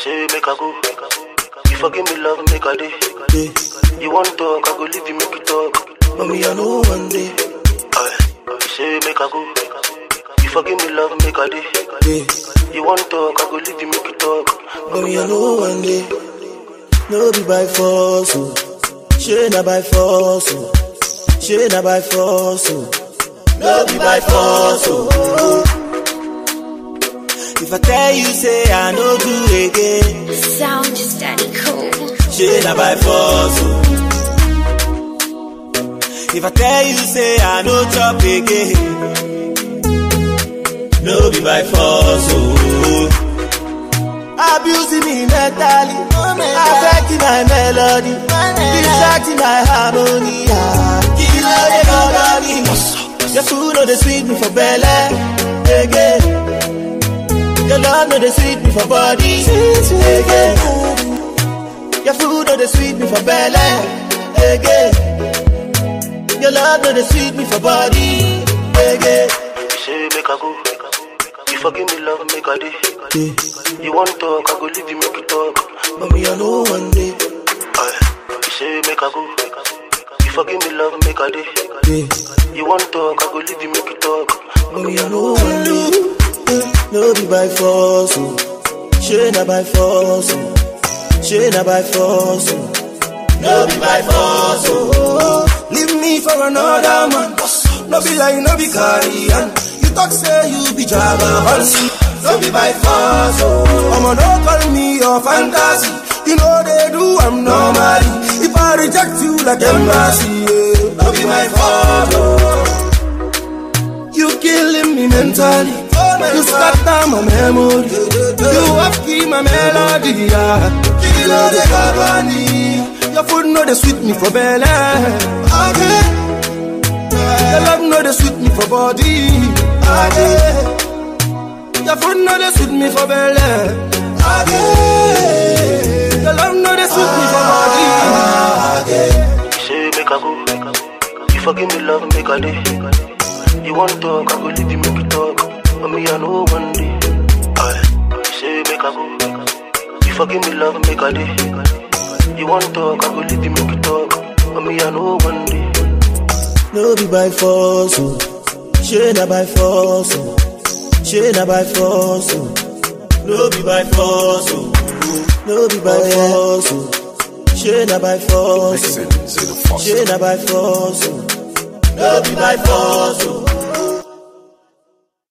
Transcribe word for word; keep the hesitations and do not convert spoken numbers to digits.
say make I go. You forgive me, love, make I day. Yeah. You want talk, I go leave you, make it talk. But me, I know one day. Aye. You say make I go. You forgive me, love, make I day. Yeah. You want talk, I go leave you, make it talk. But me, I know one day. No be by force, oh. She not by force, oh. She not by force, oh. No be by force, oh. If I tell you, say I no do again. Sound just daddy cool. She not by force, oh. If I tell you, say I no chop again. No be by force, oh. Abusing me mentally, affecting my melody, distracting my harmony. Kill all the company. Your food know the sweet me for belly, again. Your love know the sweet me for body, again. Your food know the sweet me for belly, again. Your love know the sweet me for body, again. You say make I go. You forgive me, love, make a day. Yeah. You want talk, I go leave you, make it talk. But me, I know one day. Aye. You say make I go. You forgive me, love, make a day. Yeah. You want talk, I go leave you, make it talk. But me, I know one day. No be by force, oh. She not by force, oh. She not by force, oh. No be by force, oh. Leave me for another man. No be like, no be carrying. Talk say you be Jabba, don't be by force, oh. I'ma don't call me your fantasy. You know they do, I'm normally. If I reject you like embassy, yeah. Don't be my fault, oh. You killing me mentally, you scatter my memory. You have key my melody, yeah. Kill all the company. Your food know they sweet me for belly, okay. Your love know they sweet me for body, okay. Your food know they sweet me for belly, okay. Your love know they sweet me for body, okay. You say make I go. You forgive me, love, make a day. You want talk, I go leave you, make it talk. But me, I know one day. Aye. You say make I go. You forgive me, love, make a day. You want talk, I go leave you, make it talk. But me, I know one day. No be by force, oh. She not by force, oh. She not by force, oh. No be by force, oh. No be by force, oh. She not by force, oh. She not by force, oh. No be by force, oh.